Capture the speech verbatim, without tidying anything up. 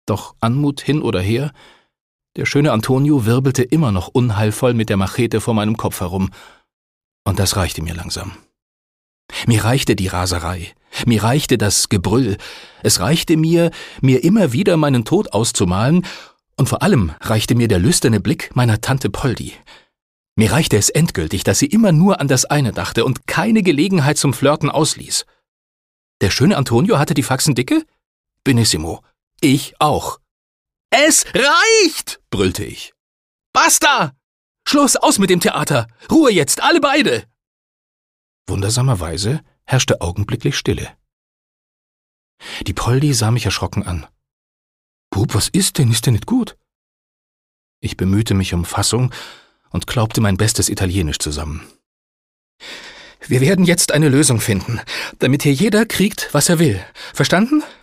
Doch Anmut hin oder her, der schöne Antonio wirbelte immer noch unheilvoll mit der Machete vor meinem Kopf herum. Und das reichte mir langsam. Mir reichte die Raserei, mir reichte das Gebrüll, es reichte mir, mir immer wieder meinen Tod auszumalen, und vor allem reichte mir der lüsterne Blick meiner Tante Poldi. Mir reichte es endgültig, dass sie immer nur an das eine dachte und keine Gelegenheit zum Flirten ausließ. Der schöne Antonio hatte die Faxen dicke? Benissimo. Ich auch. »Es reicht«, brüllte ich. »Basta! Schluss, aus mit dem Theater! Ruhe jetzt, alle beide!« Wundersamerweise herrschte augenblicklich Stille. Die Poldi sah mich erschrocken an. »Bub, was ist denn? Ist denn nicht gut?« Ich bemühte mich um Fassung und klaubte mein bestes Italienisch zusammen. »Wir werden jetzt eine Lösung finden, damit hier jeder kriegt, was er will. Verstanden?«